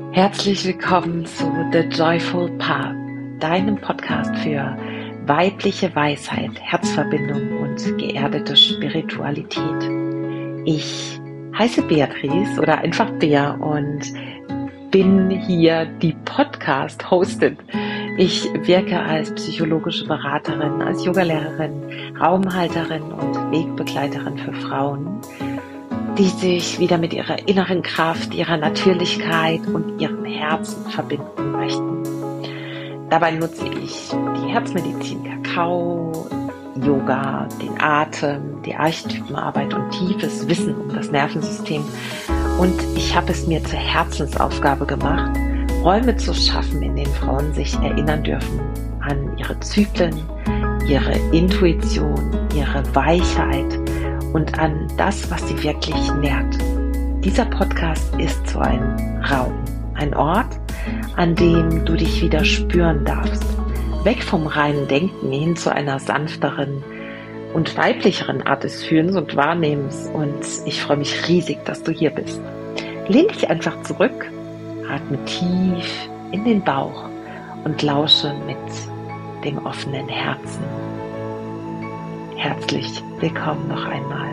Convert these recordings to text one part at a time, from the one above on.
Herzlich willkommen zu The Joyful Path, deinem Podcast für weibliche Weisheit, Herzverbindung und geerdete Spiritualität. Ich heiße Beatrice oder einfach Bea und bin hier die Podcast-Hostin. Ich wirke als psychologische Beraterin, als Yogalehrerin, Raumhalterin und Wegbegleiterin für Frauen, die sich wieder mit ihrer inneren Kraft, ihrer Natürlichkeit und ihrem Herzen verbinden möchten. Dabei nutze ich die Herzmedizin Kakao, Yoga, den Atem, die Archetypenarbeit und tiefes Wissen um das Nervensystem. Und ich habe es mir zur Herzensaufgabe gemacht, Räume zu schaffen, in denen Frauen sich erinnern dürfen an ihre Zyklen, ihre Intuition, ihre Weichheit und an das, was sie wirklich nährt. Dieser Podcast ist so ein Raum, ein Ort, an dem du dich wieder spüren darfst. Weg vom reinen Denken hin zu einer sanfteren und weiblicheren Art des Fühlens und Wahrnehmens. Und ich freue mich riesig, dass du hier bist. Lehn dich einfach zurück, atme tief in den Bauch und lausche mit dem offenen Herzen. Herzlich willkommen noch einmal.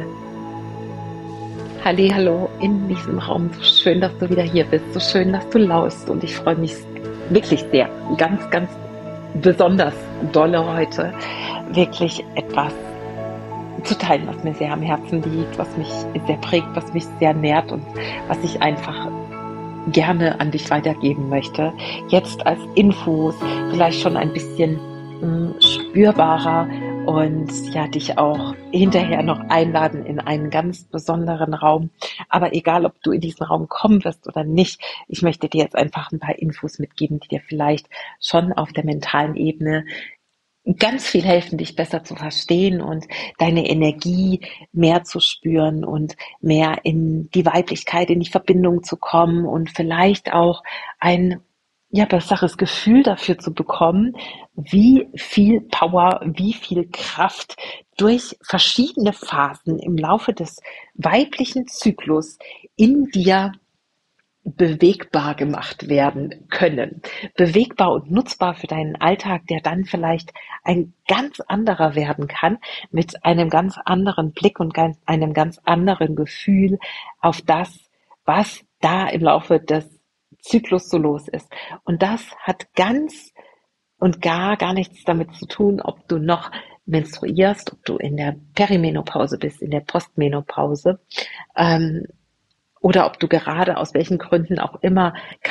Hallo in diesem Raum. So schön, dass du wieder hier bist. So schön, dass du lauschst. Und ich freue mich wirklich sehr, ganz besonders dolle heute, wirklich etwas zu teilen, was mir sehr am Herzen liegt, was mich sehr prägt, was mich sehr nährt und was ich einfach gerne an dich weitergeben möchte. Jetzt als Infos, vielleicht schon ein bisschen spürbarer und ja, dich auch hinterher noch einladen in einen ganz besonderen Raum. Aber egal, ob du in diesen Raum kommen wirst oder nicht, ich möchte dir jetzt einfach ein paar Infos mitgeben, die dir vielleicht schon auf der mentalen Ebene ganz viel helfen, dich besser zu verstehen und deine Energie mehr zu spüren und mehr in die Weiblichkeit, in die Verbindung zu kommen und vielleicht auch ein besseres Gefühl dafür zu bekommen, wie viel Power, wie viel Kraft durch verschiedene Phasen im Laufe des weiblichen Zyklus in dir bewegbar gemacht werden können. Bewegbar und nutzbar für deinen Alltag, der dann vielleicht ein ganz anderer werden kann, mit einem ganz anderen Blick und einem ganz anderen Gefühl auf das, was da im Laufe des Zyklus so los ist. Und das hat ganz und gar nichts damit zu tun, ob du noch menstruierst, ob du in der Perimenopause bist, in der Postmenopause, oder ob du gerade aus welchen Gründen auch immer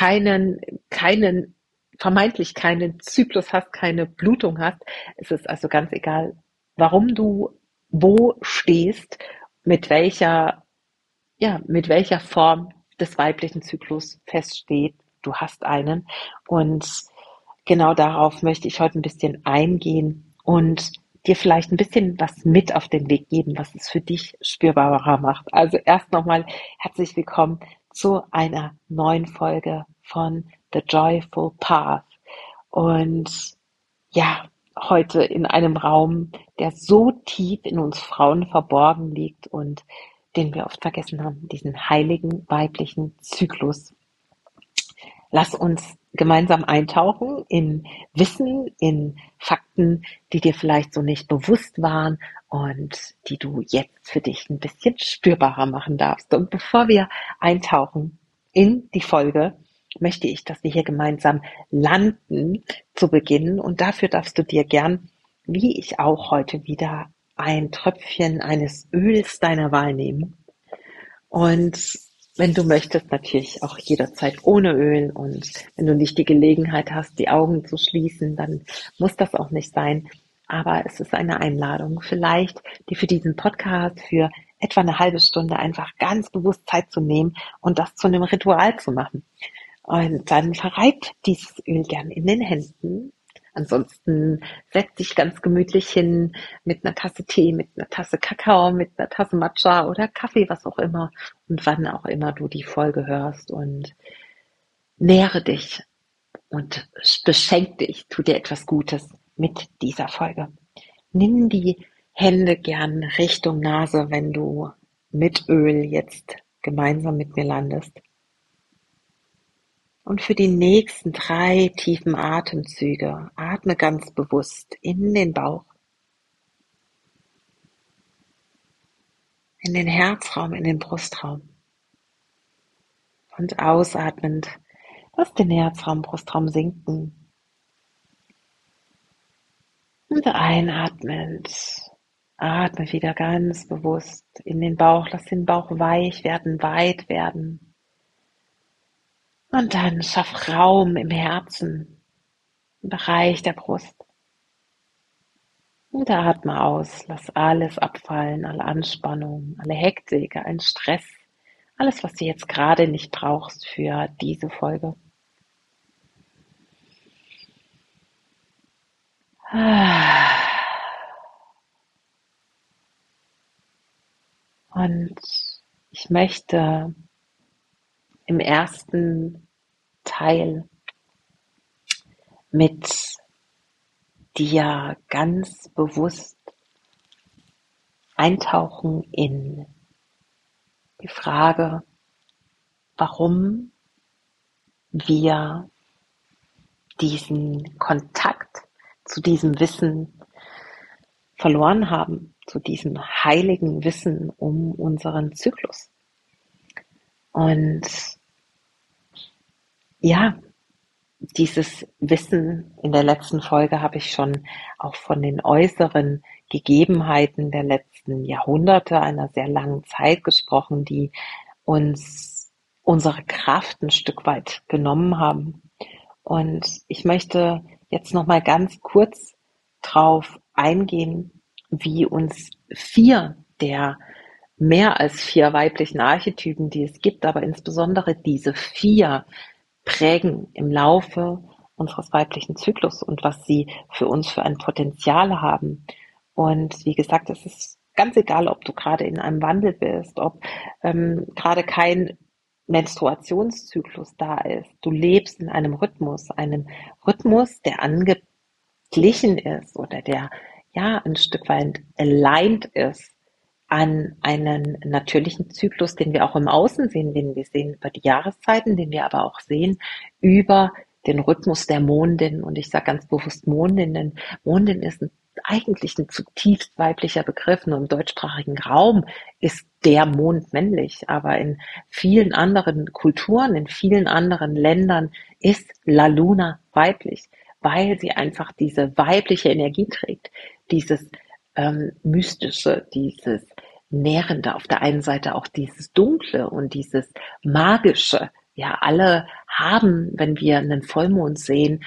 vermeintlich keinen Zyklus hast, keine Blutung hast. Es ist also ganz egal, warum du wo stehst, mit welcher Form des weiblichen Zyklus feststeht. Du hast einen. Und genau darauf möchte ich heute ein bisschen eingehen und dir vielleicht ein bisschen was mit auf den Weg geben, was es für dich spürbarer macht. Also erst nochmal herzlich willkommen zu einer neuen Folge von The Joyful Path. Und ja, heute in einem Raum, der so tief in uns Frauen verborgen liegt und den wir oft vergessen haben, diesen heiligen weiblichen Zyklus. Lass uns gemeinsam eintauchen in Wissen, in Fakten, die dir vielleicht so nicht bewusst waren und die du jetzt für dich ein bisschen spürbarer machen darfst. Und bevor wir eintauchen in die Folge, möchte ich, dass wir hier gemeinsam landen zu Beginn. Und dafür darfst du dir gern, wie ich auch heute wieder, ein Tröpfchen eines Öls deiner Wahl nehmen. Und wenn du möchtest, natürlich auch jederzeit ohne Öl, und wenn du nicht die Gelegenheit hast, die Augen zu schließen, dann muss das auch nicht sein. Aber es ist eine Einladung, vielleicht dir für diesen Podcast für etwa eine halbe Stunde einfach ganz bewusst Zeit zu nehmen und das zu einem Ritual zu machen. Und dann verreibt dieses Öl gern in den Händen. Ansonsten setz dich ganz gemütlich hin mit einer Tasse Tee, mit einer Tasse Kakao, mit einer Tasse Matcha oder Kaffee, was auch immer, und wann auch immer du die Folge hörst, und nähre dich und beschenk dich, tu dir etwas Gutes mit dieser Folge. Nimm die Hände gern Richtung Nase, wenn du mit Öl jetzt gemeinsam mit mir landest. Und für die nächsten 3 tiefen Atemzüge atme ganz bewusst in den Bauch, in den Herzraum, in den Brustraum. Und ausatmend, lass den Herzraum, Brustraum sinken. Und einatmend, atme wieder ganz bewusst in den Bauch, lass den Bauch weich werden, weit werden. Und dann schaff Raum im Herzen, im Bereich der Brust. Und atme aus, lass alles abfallen, alle Anspannung, alle Hektik, allen Stress, alles, was du jetzt gerade nicht brauchst für diese Folge. Und ich möchte im ersten Teil mit dir ganz bewusst eintauchen in die Frage, warum wir diesen Kontakt zu diesem Wissen verloren haben, zu diesem heiligen Wissen um unseren Zyklus. Und ja, dieses Wissen in der letzten Folge habe ich schon auch von den äußeren Gegebenheiten der letzten Jahrhunderte, einer sehr langen Zeit gesprochen, die uns unsere Kraft ein Stück weit genommen haben. Und ich möchte jetzt noch mal ganz kurz drauf eingehen, wie uns 4 der mehr als 4 weiblichen Archetypen, die es gibt, aber insbesondere diese 4 prägen im Laufe unseres weiblichen Zyklus und was sie für uns für ein Potenzial haben. Und wie gesagt, es ist ganz egal, ob du gerade in einem Wandel bist, ob gerade kein Menstruationszyklus da ist. Du lebst in einem Rhythmus, der angeglichen ist oder der ja ein Stück weit aligned ist an einen natürlichen Zyklus, den wir auch im Außen sehen, den wir sehen über die Jahreszeiten, den wir aber auch sehen über den Rhythmus der Mondin. Und ich sage ganz bewusst Mondin, denn Mondin ist eigentlich ein zutiefst weiblicher Begriff. Nur im deutschsprachigen Raum ist der Mond männlich, aber in vielen anderen Kulturen, in vielen anderen Ländern ist La Luna weiblich, weil sie einfach diese weibliche Energie trägt, dieses Mystische, dieses Nährende, auf der einen Seite auch dieses Dunkle und dieses Magische. Ja, alle haben, wenn wir einen Vollmond sehen,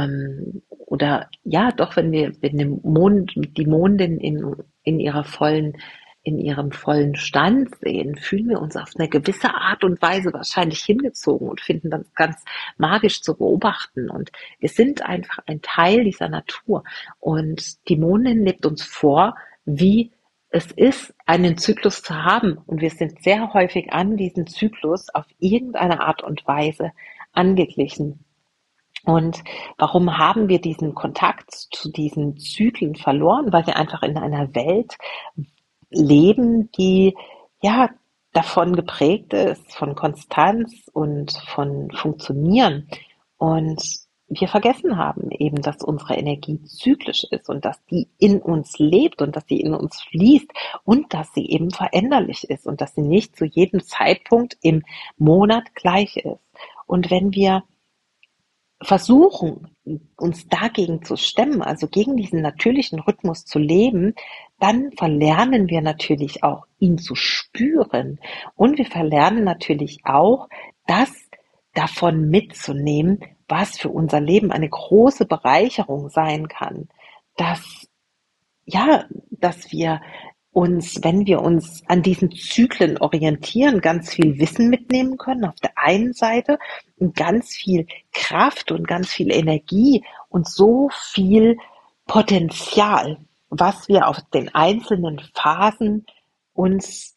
oder ja, doch, wenn wir den Mond, die Mondin in ihrer in ihrem vollen Stand sehen, fühlen wir uns auf eine gewisse Art und Weise wahrscheinlich hingezogen und finden das ganz magisch zu beobachten. Und wir sind einfach ein Teil dieser Natur. Und die Mondin lebt uns vor, wie es ist, einen Zyklus zu haben. Und wir sind sehr häufig an diesen Zyklus auf irgendeine Art und Weise angeglichen. Und warum haben wir diesen Kontakt zu diesen Zyklen verloren? Weil wir einfach in einer Welt leben, die ja davon geprägt ist, von Konstanz und von Funktionieren. Und wir vergessen haben eben, dass unsere Energie zyklisch ist und dass die in uns lebt und dass sie in uns fließt und dass sie eben veränderlich ist und dass sie nicht zu jedem Zeitpunkt im Monat gleich ist. Und wenn wir versuchen, uns dagegen zu stemmen, also gegen diesen natürlichen Rhythmus zu leben, dann verlernen wir natürlich auch, ihn zu spüren. Und wir verlernen natürlich auch, das davon mitzunehmen, was für unser Leben eine große Bereicherung sein kann. Dass, ja, dass wir uns, wenn wir uns an diesen Zyklen orientieren, ganz viel Wissen mitnehmen können auf der einen Seite und ganz viel Kraft und ganz viel Energie und so viel Potenzial, was wir auf den einzelnen Phasen uns,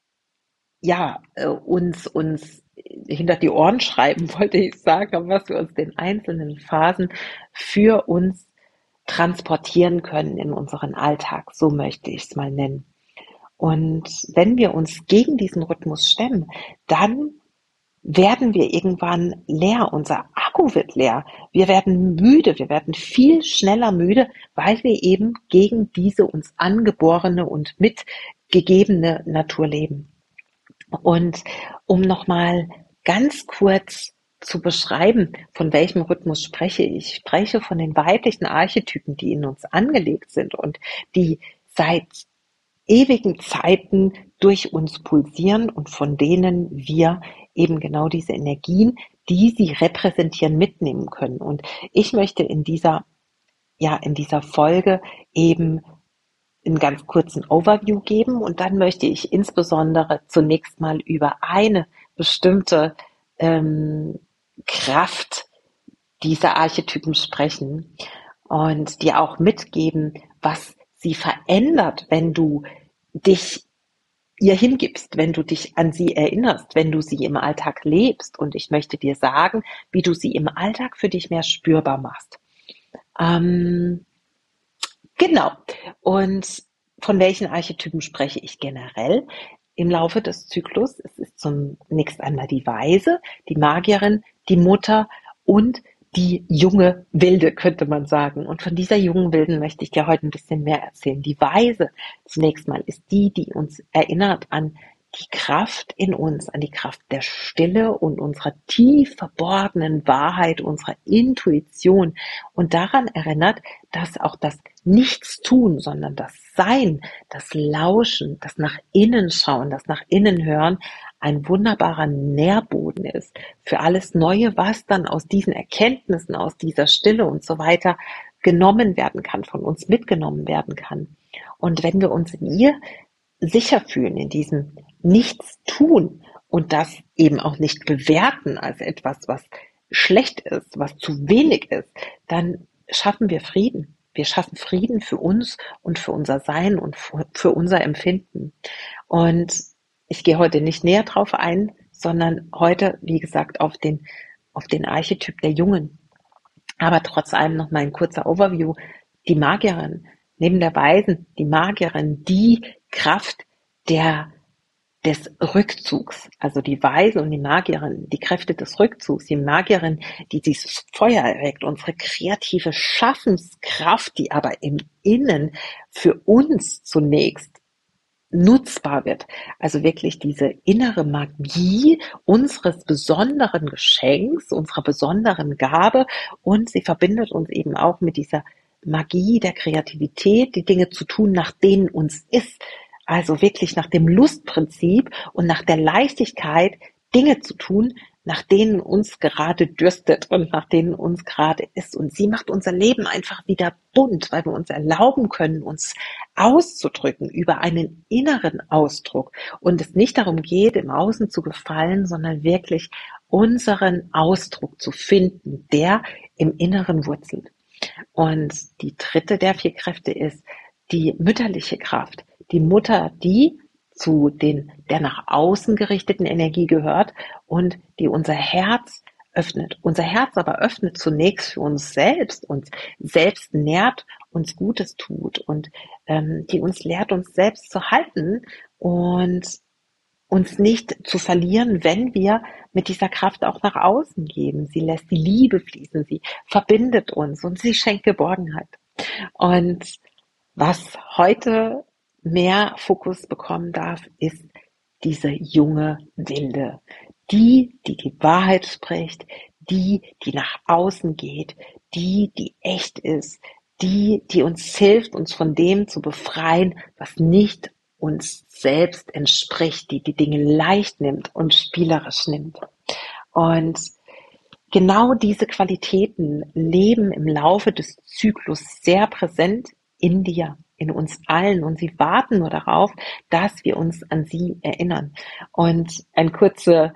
ja, uns hinter die Ohren schreiben, wollte ich sagen, was wir uns den einzelnen Phasen für uns transportieren können in unseren Alltag, so möchte ich es mal nennen. Und wenn wir uns gegen diesen Rhythmus stemmen, dann werden wir irgendwann leer. Unser Akku wird leer. Wir werden müde. Wir werden viel schneller müde, weil wir eben gegen diese uns angeborene und mitgegebene Natur leben. Und um nochmal ganz kurz zu beschreiben, von welchem Rhythmus spreche ich. Ich spreche von den weiblichen Archetypen, die in uns angelegt sind und die seit ewigen Zeiten durch uns pulsieren und von denen wir eben genau diese Energien, die sie repräsentieren, mitnehmen können. Und ich möchte in dieser Folge eben einen ganz kurzen Overview geben und dann möchte ich insbesondere zunächst mal über eine bestimmte Kraft dieser Archetypen sprechen und dir auch mitgeben, was sie verändert, wenn du dich ihr hingibst, wenn du dich an sie erinnerst, wenn du sie im Alltag lebst. Und ich möchte dir sagen, wie du sie im Alltag für dich mehr spürbar machst. Genau. Und von welchen Archetypen spreche ich generell im Laufe des Zyklus? Es ist zunächst einmal die Weise, die Magierin, die Mutter und die junge Wilde, könnte man sagen. Und von dieser jungen Wilden möchte ich dir heute ein bisschen mehr erzählen. Die Weise zunächst mal ist die, die uns erinnert an die Kraft in uns, an die Kraft der Stille und unserer tief verborgenen Wahrheit, unserer Intuition und daran erinnert, dass auch das Nichtstun, sondern das Sein, das Lauschen, das nach innen schauen, das nach innen hören, ein wunderbarer Nährboden ist für alles Neue, was dann aus diesen Erkenntnissen, aus dieser Stille und so weiter genommen werden kann, von uns mitgenommen werden kann. Und wenn wir uns in ihr sicher fühlen, in diesem Nichtstun und das eben auch nicht bewerten als etwas, was schlecht ist, was zu wenig ist, dann schaffen wir Frieden. Wir schaffen Frieden für uns und für unser Sein und für unser Empfinden. Und ich gehe heute nicht näher drauf ein, sondern heute, wie gesagt, auf den Archetyp der Jungen. Aber trotz allem noch mal ein kurzer Overview. Die Magierin, neben der Weisen, die Magierin, die Kraft des Rückzugs, also die Weise und die Magierin, die Kräfte des Rückzugs, die Magierin, die dieses Feuer erweckt, unsere kreative Schaffenskraft, die aber im Innen für uns zunächst nutzbar wird. Also wirklich diese innere Magie unseres besonderen Geschenks, unserer besonderen Gabe und sie verbindet uns eben auch mit dieser Magie der Kreativität, die Dinge zu tun, nach denen uns ist. Also wirklich nach dem Lustprinzip und nach der Leichtigkeit, Dinge zu tun, nach denen uns gerade dürstet und nach denen uns gerade ist. Und sie macht unser Leben einfach wieder bunt, weil wir uns erlauben können, uns auszudrücken über einen inneren Ausdruck. Und es nicht darum geht, im Außen zu gefallen, sondern wirklich unseren Ausdruck zu finden, der im Inneren wurzelt. Und die dritte der 4 Kräfte ist die mütterliche Kraft. Die Mutter, die zu der nach außen gerichteten Energie gehört und die unser Herz öffnet. Unser Herz aber öffnet zunächst für uns selbst nährt, uns Gutes tut und die uns lehrt, uns selbst zu halten und uns nicht zu verlieren, wenn wir mit dieser Kraft auch nach außen geben. Sie lässt die Liebe fließen, sie verbindet uns und sie schenkt Geborgenheit. Und was heute mehr Fokus bekommen darf, ist diese junge Wilde. Die Wahrheit spricht, die nach außen geht, die echt ist, die uns hilft, uns von dem zu befreien, was nicht uns selbst entspricht, die Dinge leicht nimmt und spielerisch nimmt. Und genau diese Qualitäten leben im Laufe des Zyklus sehr präsent in dir, in uns allen und sie warten nur darauf, dass wir uns an sie erinnern. Und ein kurzer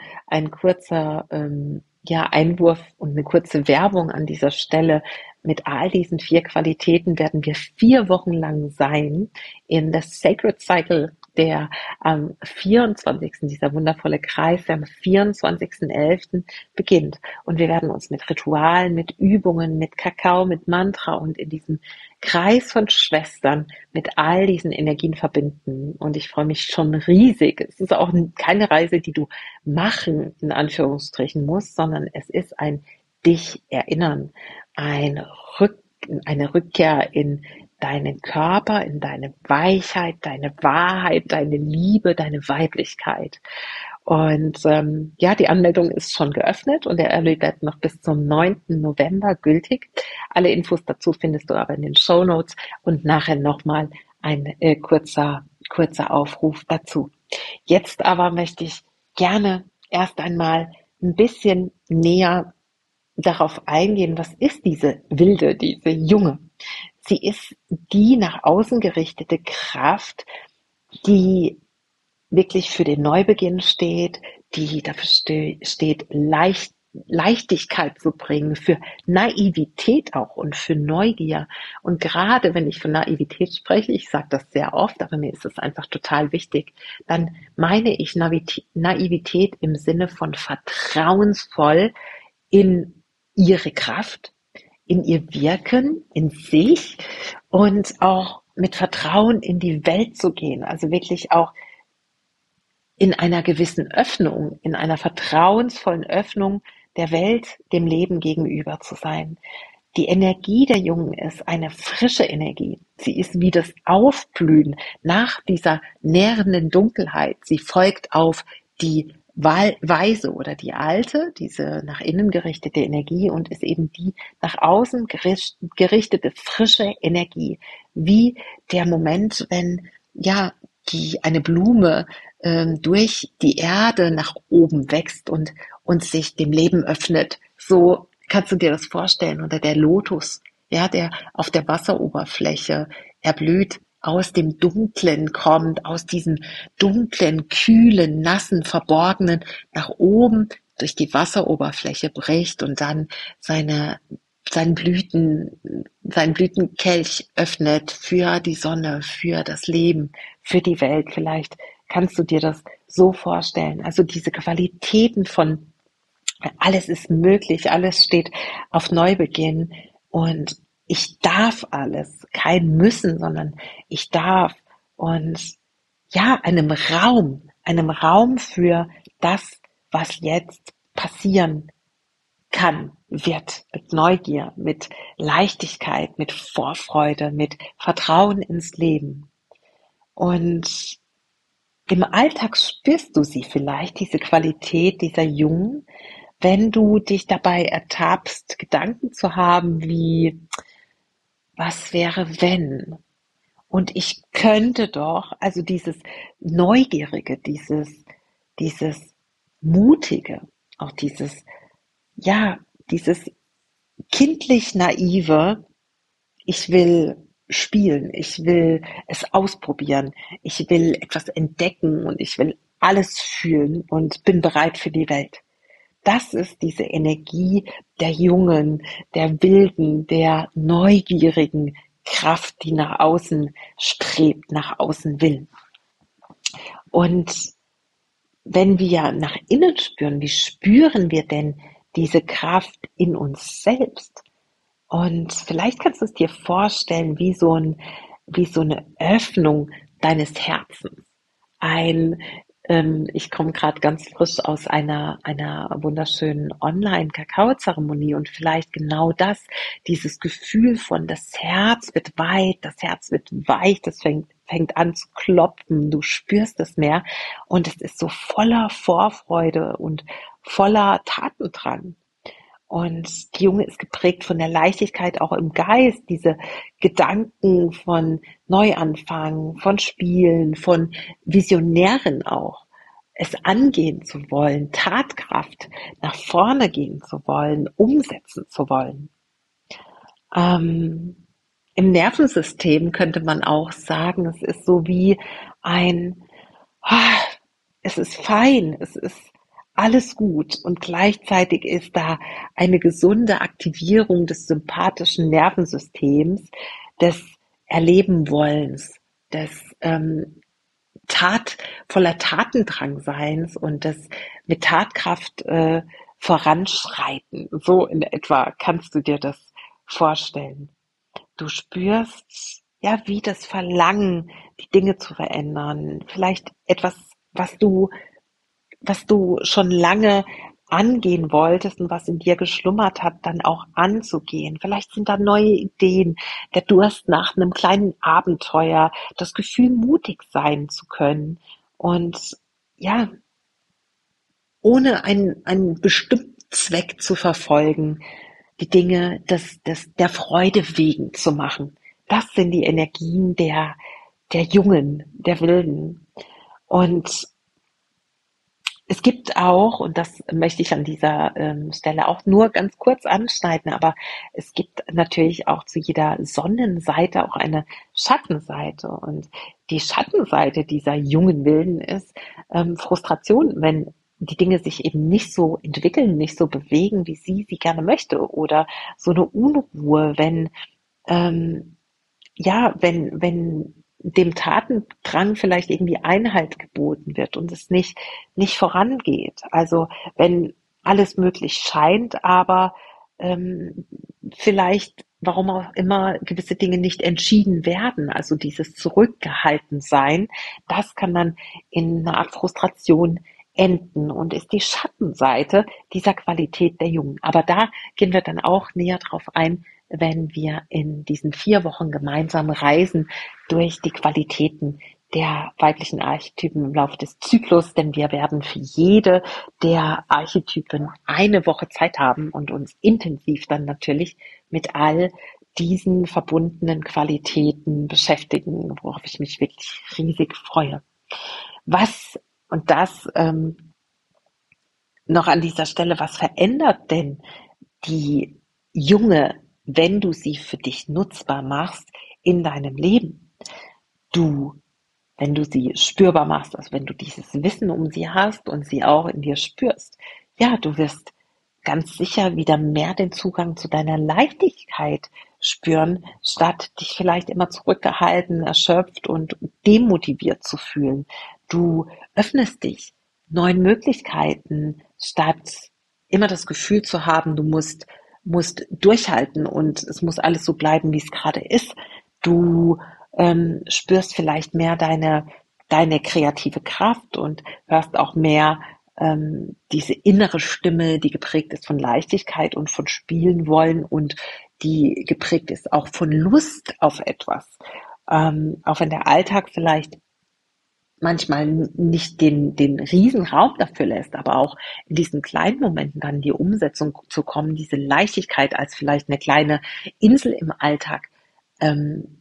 Einwurf und eine kurze Werbung an dieser Stelle. Mit all diesen 4 Qualitäten werden wir 4 Wochen lang sein in der Sacred Cycle der am 24., dieser wundervolle Kreis, der am 24.11. beginnt. Und wir werden uns mit Ritualen, mit Übungen, mit Kakao, mit Mantra und in diesem Kreis von Schwestern mit all diesen Energien verbinden. Und ich freue mich schon riesig. Es ist auch keine Reise, die du machen, in Anführungsstrichen, musst, sondern es ist ein dich erinnern, ein eine Rückkehr in deinen Körper, in deine Weichheit, deine Wahrheit, deine Liebe, deine Weiblichkeit. Und ja, die Anmeldung ist schon geöffnet und der Early Bird noch bis zum 9. November gültig. Alle Infos dazu findest du aber in den Shownotes und nachher nochmal ein kurzer Aufruf dazu. Jetzt aber möchte ich gerne erst einmal ein bisschen näher darauf eingehen, was ist diese wilde, diese junge? Sie ist die nach außen gerichtete Kraft, die wirklich für den Neubeginn steht, die dafür steht, Leichtigkeit zu bringen, für Naivität auch und für Neugier. Und gerade wenn ich von Naivität spreche, ich sage das sehr oft, aber mir ist es einfach total wichtig, dann meine ich Naivität im Sinne von vertrauensvoll in ihre Kraft, in ihr Wirken, in sich und auch mit Vertrauen in die Welt zu gehen. Also wirklich auch in einer gewissen Öffnung, in einer vertrauensvollen Öffnung der Welt, dem Leben gegenüber zu sein. Die Energie der Jungen ist eine frische Energie. Sie ist wie das Aufblühen nach dieser nährenden Dunkelheit. Sie folgt auf die weise oder die alte, diese nach innen gerichtete Energie und ist eben die nach außen gerichtete frische Energie. Wie der Moment, wenn ja eine Blume durch die Erde nach oben wächst und sich dem Leben öffnet. So kannst du dir das vorstellen. Oder der Lotus, ja, der auf der Wasseroberfläche erblüht, aus dem Dunklen kommt, aus diesem dunklen, kühlen, nassen, verborgenen nach oben durch die Wasseroberfläche bricht und dann seinen Blütenkelch öffnet für die Sonne, für das Leben, für die Welt. Vielleicht kannst du dir das so vorstellen. Also diese Qualitäten von alles ist möglich, alles steht auf Neubeginn und ich darf alles, kein Müssen, sondern ich darf und ja, einem Raum für das, was jetzt passieren kann, wird, mit Neugier, mit Leichtigkeit, mit Vorfreude, mit Vertrauen ins Leben. Und im Alltag spürst du sie vielleicht, diese Qualität dieser Jungen, wenn du dich dabei ertappst, Gedanken zu haben wie, was wäre wenn? Und ich könnte doch, also dieses Neugierige, dieses Mutige, auch dieses kindlich Naive, ich will spielen, ich will es ausprobieren, ich will etwas entdecken und ich will alles fühlen und bin bereit für die Welt. Das ist diese Energie der Jungen, der Wilden, der neugierigen Kraft, die nach außen strebt, nach außen will. Und wenn wir nach innen spüren, wie spüren wir denn diese Kraft in uns selbst? Und vielleicht kannst du es dir vorstellen, wie so eine Öffnung deines Herzens. Ich komme gerade ganz frisch aus einer wunderschönen Online-Kakao-Zeremonie und vielleicht genau das, dieses Gefühl von das Herz wird weit, das Herz wird weich, das fängt an zu klopfen, du spürst es mehr und es ist so voller Vorfreude und voller Tatendrang. Und die Junge ist geprägt von der Leichtigkeit auch im Geist, diese Gedanken von Neuanfang, von Spielen, von Visionären auch, es angehen zu wollen, Tatkraft, nach vorne gehen zu wollen, umsetzen zu wollen. Im Nervensystem könnte man auch sagen, es ist so wie es ist fein, es ist alles gut und gleichzeitig ist da eine gesunde Aktivierung des sympathischen Nervensystems, des Erleben-Wollens, des voller Tatendrangseins und des mit Tatkraft voranschreiten. So in etwa kannst du dir das vorstellen. Du spürst, ja, wie das Verlangen, die Dinge zu verändern. Vielleicht etwas, was du schon lange angehen wolltest und was in dir geschlummert hat, dann auch anzugehen. Vielleicht sind da neue Ideen, der Durst nach einem kleinen Abenteuer, das Gefühl, mutig sein zu können und ja, ohne einen bestimmten Zweck zu verfolgen, die Dinge der Freude wegen zu machen. Das sind die Energien der Jungen, der Wilden. Und es gibt auch, und das möchte ich an dieser Stelle auch nur ganz kurz anschneiden, aber es gibt natürlich auch zu jeder Sonnenseite auch eine Schattenseite. Und die Schattenseite dieser jungen Wilden ist Frustration, wenn die Dinge sich eben nicht so entwickeln, nicht so bewegen, wie sie gerne möchte, oder so eine Unruhe, wenn ähm, ja, wenn dem Tatendrang vielleicht irgendwie Einhalt geboten wird und es nicht vorangeht. Also wenn alles möglich scheint, aber ähm, vielleicht, warum auch immer, gewisse Dinge nicht entschieden werden. Also dieses Zurückgehaltensein, das kann dann in einer Art Frustration enden und ist die Schattenseite dieser Qualität der Jungen. Aber da gehen wir dann auch näher drauf ein, wenn wir in diesen 4 Wochen gemeinsam reisen durch die Qualitäten der weiblichen Archetypen im Laufe des Zyklus, denn wir werden für jede der Archetypen eine Woche Zeit haben und uns intensiv dann natürlich mit all diesen verbundenen Qualitäten beschäftigen, worauf ich mich wirklich riesig freue. Was, und das noch an dieser Stelle, was verändert denn die Junge, wenn du sie für dich nutzbar machst in deinem Leben? Du, wenn du sie spürbar machst, also wenn du dieses Wissen um sie hast und sie auch in dir spürst, ja, du wirst ganz sicher wieder mehr den Zugang zu deiner Leichtigkeit spüren, statt dich vielleicht immer zurückgehalten, erschöpft und demotiviert zu fühlen. Du öffnest dich neuen Möglichkeiten, statt immer das Gefühl zu haben, du musst durchhalten und es muss alles so bleiben, wie es gerade ist. Du spürst vielleicht mehr deine kreative Kraft und hörst auch mehr diese innere Stimme, die geprägt ist von Leichtigkeit und von Spielen wollen und die geprägt ist auch von Lust auf etwas. Auch wenn der Alltag vielleicht manchmal nicht den Riesenraum dafür lässt, aber auch in diesen kleinen Momenten dann in die Umsetzung zu kommen, diese Leichtigkeit als vielleicht eine kleine Insel im Alltag ähm,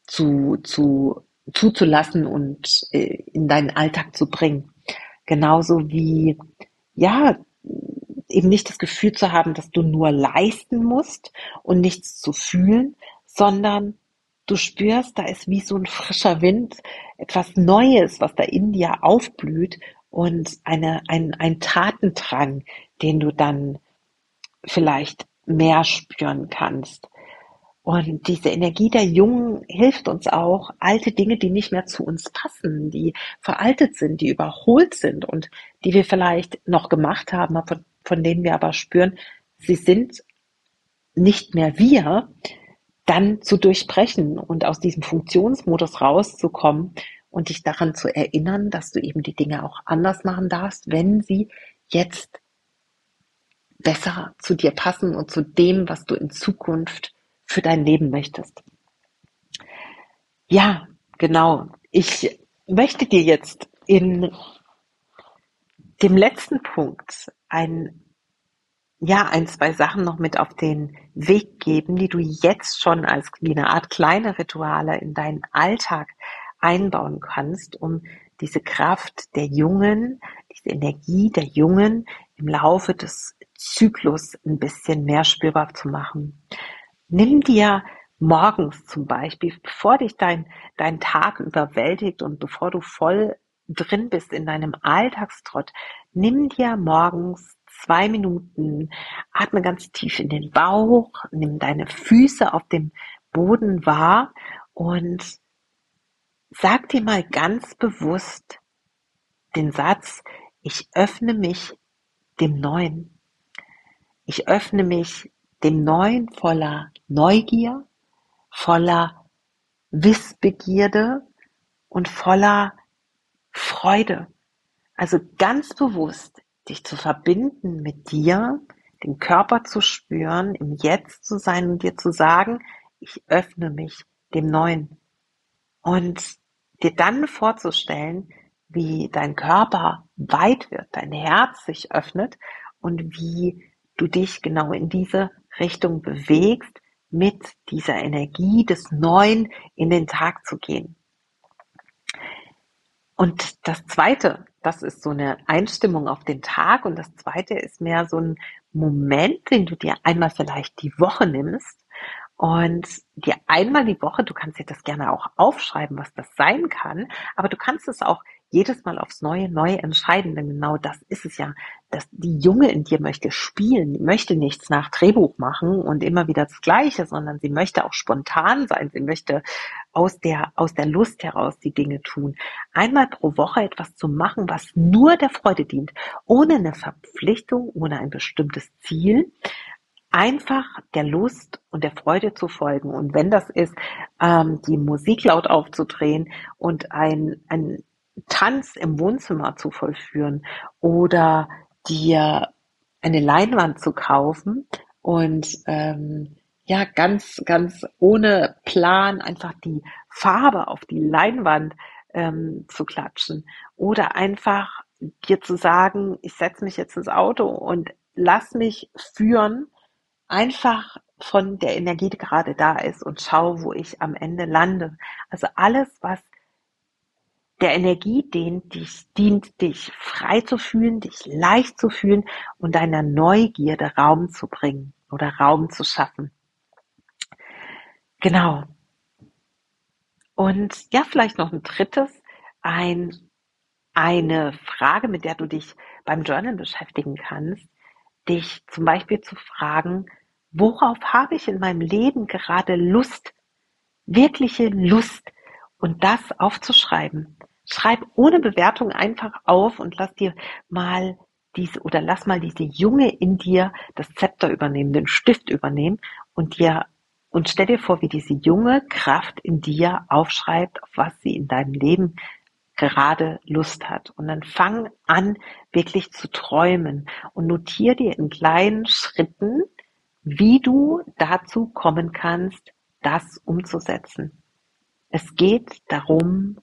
zuzulassen und in deinen Alltag zu bringen. Genauso wie, ja, eben nicht das Gefühl zu haben, dass du nur leisten musst und nichts zu fühlen, sondern du spürst, da ist wie so ein frischer Wind, etwas Neues, was da in dir aufblüht und ein Tatendrang, den du dann vielleicht mehr spüren kannst. Und diese Energie der Jungen hilft uns auch, alte Dinge, die nicht mehr zu uns passen, die veraltet sind, die überholt sind und die wir vielleicht noch gemacht haben, von denen wir aber spüren, sie sind nicht mehr wir, dann zu durchbrechen und aus diesem Funktionsmodus rauszukommen und dich daran zu erinnern, dass du eben die Dinge auch anders machen darfst, wenn sie jetzt besser zu dir passen und zu dem, was du in Zukunft für dein Leben möchtest. Ja, genau. Ich möchte dir jetzt in dem letzten Punkt zwei Sachen noch mit auf den Weg geben, die du jetzt schon als wie eine Art kleine Rituale in deinen Alltag einbauen kannst, um diese Kraft der Jungen, diese Energie der Jungen im Laufe des Zyklus ein bisschen mehr spürbar zu machen. Nimm dir morgens zum Beispiel, bevor dich dein Tag überwältigt und bevor du voll drin bist in deinem Alltagstrott, nimm dir morgens 2 Minuten, atme ganz tief in den Bauch, nimm deine Füße auf dem Boden wahr und sag dir mal ganz bewusst den Satz, ich öffne mich dem Neuen. Ich öffne mich dem Neuen voller Neugier, voller Wissbegierde und voller Freude. Also ganz bewusst dich zu verbinden mit dir, den Körper zu spüren, im Jetzt zu sein und dir zu sagen, ich öffne mich dem Neuen. Und dir dann vorzustellen, wie dein Körper weit wird, dein Herz sich öffnet und wie du dich genau in diese Richtung bewegst, mit dieser Energie des Neuen in den Tag zu gehen. Und das Zweite, das ist so eine Einstimmung auf den Tag und das Zweite ist mehr so ein Moment, den du dir einmal vielleicht die Woche nimmst und dir einmal die Woche, du kannst dir das gerne auch aufschreiben, was das sein kann, aber du kannst es auch jedes Mal aufs Neue neu entscheiden, denn genau das ist es ja, dass die Junge in dir möchte spielen, die möchte nichts nach Drehbuch machen und immer wieder das Gleiche, sondern sie möchte auch spontan sein, sie möchte aus der Lust heraus die Dinge tun. Einmal pro Woche etwas zu machen, was nur der Freude dient, ohne eine Verpflichtung, ohne ein bestimmtes Ziel, einfach der Lust und der Freude zu folgen. Und wenn das ist, die Musik laut aufzudrehen und ein Tanz im Wohnzimmer zu vollführen oder dir eine Leinwand zu kaufen und ja, ganz ohne Plan einfach die Farbe auf die Leinwand zu klatschen oder einfach dir zu sagen, ich setze mich jetzt ins Auto und lass mich führen, einfach von der Energie, die gerade da ist und schau, wo ich am Ende lande. Also alles, was der Energie dient dich frei zu fühlen, dich leicht zu fühlen und deiner Neugierde Raum zu bringen oder Raum zu schaffen. Genau. Und ja, vielleicht noch ein drittes, eine Frage, mit der du dich beim Journal beschäftigen kannst, dich zum Beispiel zu fragen, worauf habe ich in meinem Leben gerade Lust, wirkliche Lust und das aufzuschreiben. Schreib ohne Bewertung einfach auf und lass mal diese Junge in dir das Zepter übernehmen, den Stift übernehmen und stell dir vor, wie diese junge Kraft in dir aufschreibt, auf was sie in deinem Leben gerade Lust hat. Und dann fang an, wirklich zu träumen und notier dir in kleinen Schritten, wie du dazu kommen kannst, das umzusetzen. Es geht darum,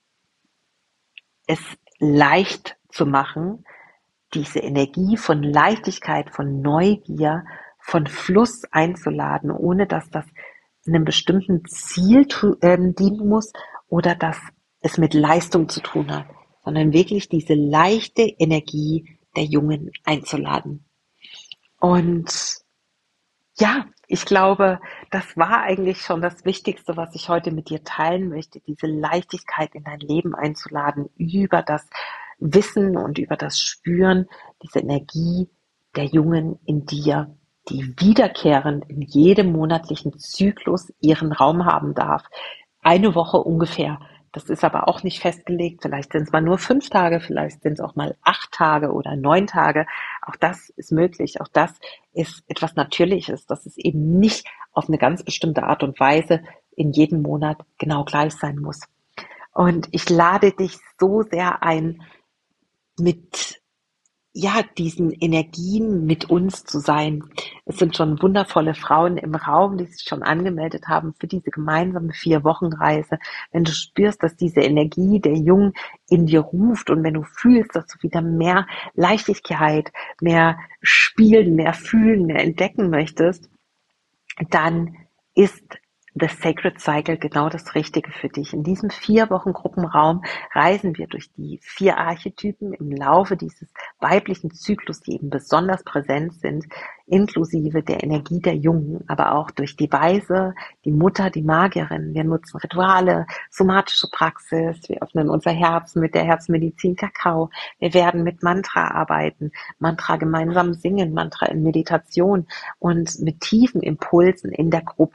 es leicht zu machen, diese Energie von Leichtigkeit, von Neugier, von Fluss einzuladen, ohne dass das einem bestimmten Ziel dienen muss oder dass es mit Leistung zu tun hat, sondern wirklich diese leichte Energie der Jungen einzuladen. Und ja, ich glaube, das war eigentlich schon das Wichtigste, was ich heute mit dir teilen möchte, diese Leichtigkeit in dein Leben einzuladen, über das Wissen und über das Spüren, diese Energie der Jungen in dir, die wiederkehrend in jedem monatlichen Zyklus ihren Raum haben darf. Eine Woche ungefähr. Das ist aber auch nicht festgelegt. Vielleicht sind es mal nur 5 Tage, vielleicht sind es auch mal 8 Tage oder 9 Tage. Auch das ist möglich. Auch das ist etwas Natürliches, dass es eben nicht auf eine ganz bestimmte Art und Weise in jedem Monat genau gleich sein muss. Und ich lade dich so sehr ein, mit diesen Energien mit uns zu sein. Es sind schon wundervolle Frauen im Raum, die sich schon angemeldet haben für diese gemeinsame 4-Wochen-Reise. Wenn du spürst, dass diese Energie der Jungen in dir ruft und wenn du fühlst, dass du wieder mehr Leichtigkeit, mehr Spielen, mehr Fühlen, mehr entdecken möchtest, dann ist The Sacred Cycle genau das Richtige für dich. In diesem 4 Wochen Gruppenraum reisen wir durch die 4 Archetypen im Laufe dieses weiblichen Zyklus, die eben besonders präsent sind, inklusive der Energie der Jungen, aber auch durch die Weise, die Mutter, die Magierin. Wir nutzen Rituale, somatische Praxis, wir öffnen unser Herz mit der Herzmedizin Kakao. Wir werden mit Mantra arbeiten, Mantra gemeinsam singen, Mantra in Meditation und mit tiefen Impulsen in der Gruppe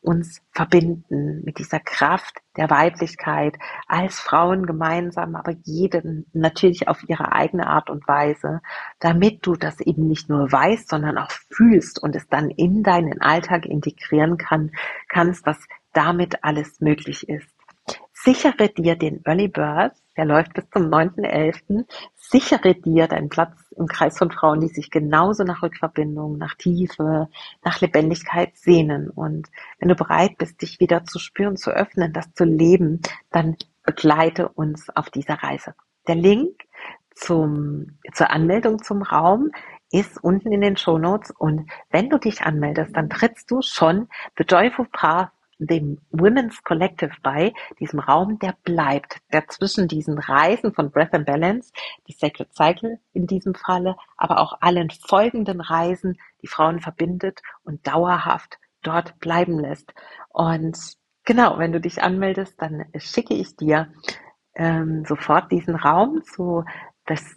uns verbinden mit dieser Kraft der Weiblichkeit als Frauen gemeinsam, aber jede natürlich auf ihre eigene Art und Weise, damit du das eben nicht nur weißt, sondern auch fühlst und es dann in deinen Alltag integrieren kannst, was damit alles möglich ist. Sichere dir den Early Bird, der läuft bis zum 9.11. Sichere dir deinen Platz im Kreis von Frauen, die sich genauso nach Rückverbindung, nach Tiefe, nach Lebendigkeit sehnen. Und wenn du bereit bist, dich wieder zu spüren, zu öffnen, das zu leben, dann begleite uns auf dieser Reise. Der Link zur Anmeldung zum Raum ist unten in den Shownotes. Und wenn du dich anmeldest, dann trittst du schon The Joyful Path, dem Women's Collective bei, diesem Raum, der bleibt, der zwischen diesen Reisen von Breath and Balance, die Sacred Cycle in diesem Falle, aber auch allen folgenden Reisen, die Frauen verbindet und dauerhaft dort bleiben lässt. Und genau, wenn du dich anmeldest, dann schicke ich dir sofort diesen Raum zu das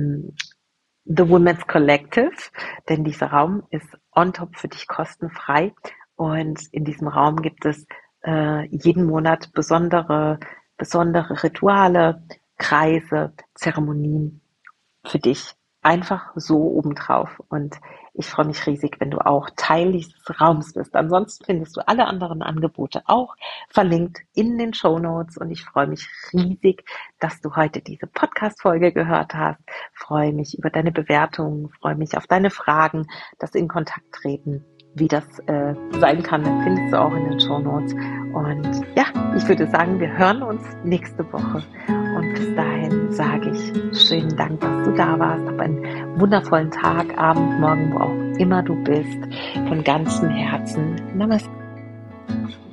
The Women's Collective, denn dieser Raum ist on top für dich kostenfrei. Und in diesem Raum gibt es jeden Monat besondere Rituale, Kreise, Zeremonien für dich. Einfach so obendrauf. Und ich freue mich riesig, wenn du auch Teil dieses Raums bist. Ansonsten findest du alle anderen Angebote auch verlinkt in den Shownotes. Und ich freue mich riesig, dass du heute diese Podcast-Folge gehört hast. Freue mich über deine Bewertungen, freue mich auf deine Fragen, das in Kontakt treten. Wie das sein kann, findest du auch in den Shownotes. Und ja, ich würde sagen, wir hören uns nächste Woche. Und bis dahin sage ich schönen Dank, dass du da warst. Hab einen wundervollen Tag, Abend, Morgen, wo auch immer du bist. Von ganzem Herzen. Namaste.